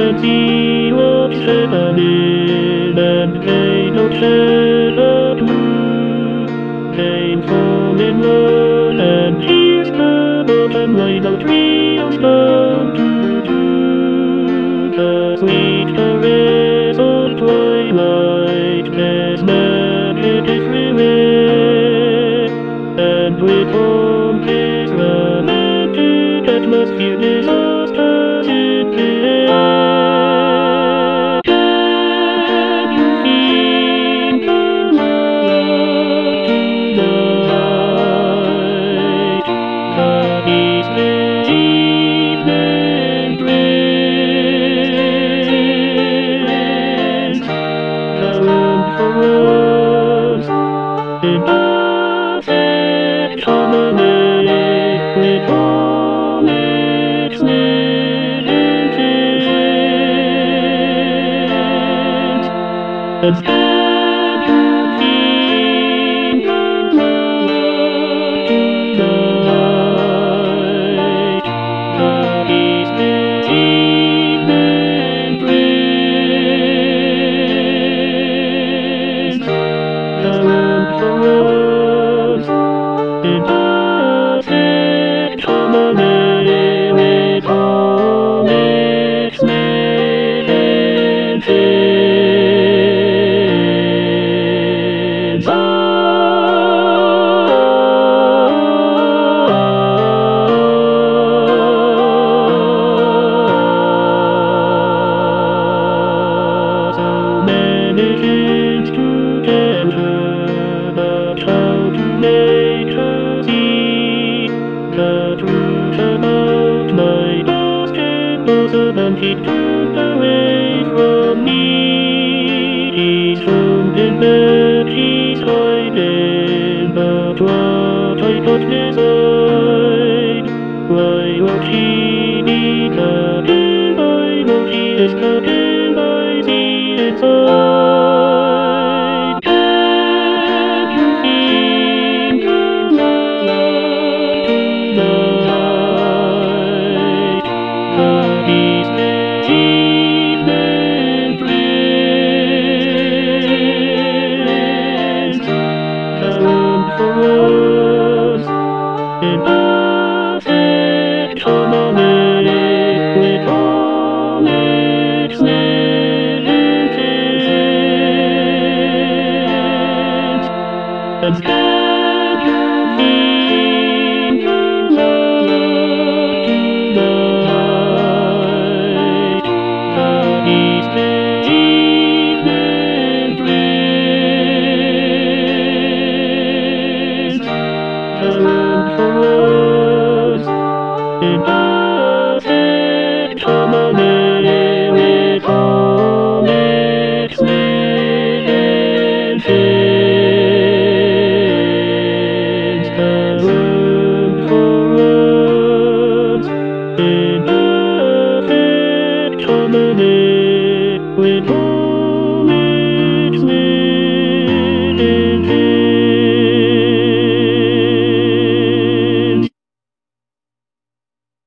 and see what's happening, and they don't share the truth. They fall in love, and here's the bottom line of real stuff to do. The sweet caress of twilight has magic everywhere, and with all this romantic atmosphere, disasters in the air. Can you feel the love tonight? The evening breeze, the room for us in perfect harmony with all its nuances. And can you feel the love tonight? The evening breeze, the room for us in perfect harmony with all its nuances. So many things to tell her, but how to make her see the truth about my lost impulsive, and he turned away from me.